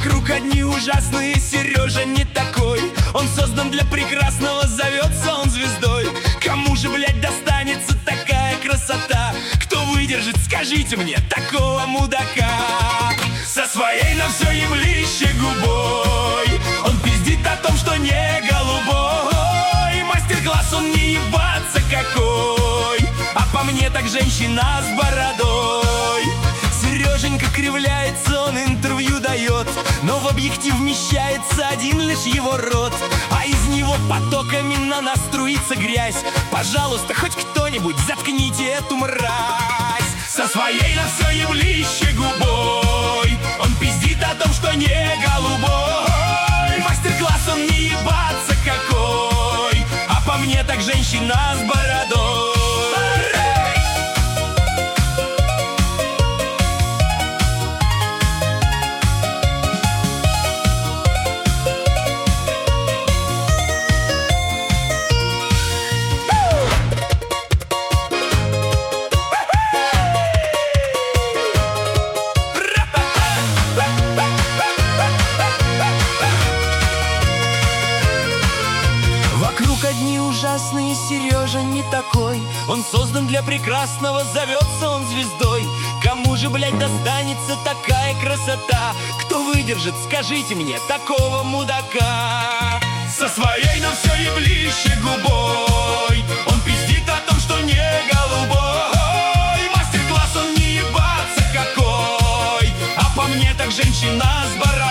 Вокруг одни ужасные, Сережа не такой. Он создан для прекрасного, зовется он звездой. Кому же, блядь, достанется такая красота? Кто выдержит, скажите мне, такого мудака? Со своей на все еблище губой он пиздит о том, что не голубой. Мастер-класс он не ебаться какой, а по мне так женщина с бородой. Сереженька кривляется, он интервью дает, но в объектив вмещается один лишь его рот, а из него потоками на нас струится грязь. Пожалуйста, хоть кто-нибудь заткните эту мразь. Со своей на все еблище губой он пиздит о том, что не голубой. Мастер-класс он не ебаться какой, а по мне так женщина с бородой. Вокруг одни ужасные, Сережа не такой. Он создан для прекрасного, зовется он звездой. Кому же, блядь, достанется такая красота? Кто выдержит, скажите мне, такого мудака? Со своей на все еблище губой он пиздит о том, что не голубой. Мастер-класс он не ебаться какой, а по мне так женщина с бородой.